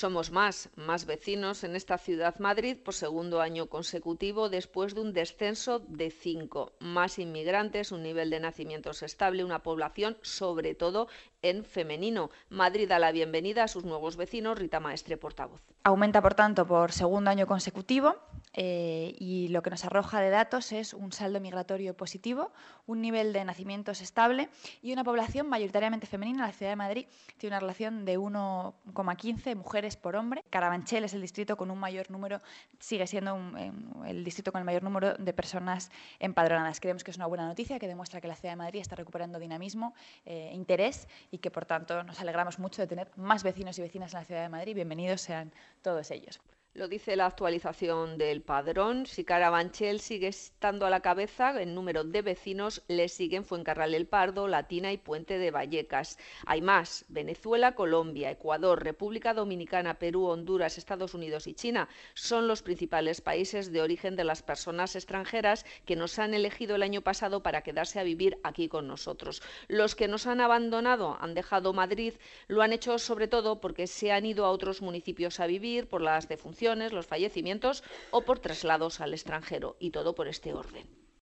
Somos más vecinos en esta ciudad Madrid por segundo año consecutivo después de un descenso de 5. Más inmigrantes, un nivel de nacimientos estable, una población sobre todo en femenino. Madrid da la bienvenida a sus nuevos vecinos. Rita Maestre, portavoz. Aumenta, por tanto, por segundo año consecutivo y lo que nos arroja de datos es un saldo migratorio positivo, un nivel de nacimientos estable y una población mayoritariamente femenina. La ciudad de Madrid tiene una relación de 1,15 mujeres por hombre. Carabanchel es el distrito con un mayor número, sigue siendo el distrito con el mayor número de personas empadronadas. Creemos que es una buena noticia que demuestra que la ciudad de Madrid está recuperando dinamismo, interés y que, por tanto, nos alegramos mucho de tener más vecinos y vecinas en la ciudad de Madrid. Bienvenidos sean todos ellos. Lo dice la actualización del padrón. Si Carabanchel sigue estando a la cabeza en número de vecinos, le siguen Fuencarral el Pardo, Latina y Puente de Vallecas. Hay más: Venezuela, Colombia, Ecuador, República Dominicana, Perú, Honduras, Estados Unidos y China son los principales países de origen de las personas extranjeras que nos han elegido el año pasado para quedarse a vivir aquí con nosotros. Los que nos han abandonado, han dejado Madrid, lo han hecho sobre todo porque se han ido a otros municipios a vivir por las defunciones, los fallecimientos o por traslados al extranjero, y todo por este orden.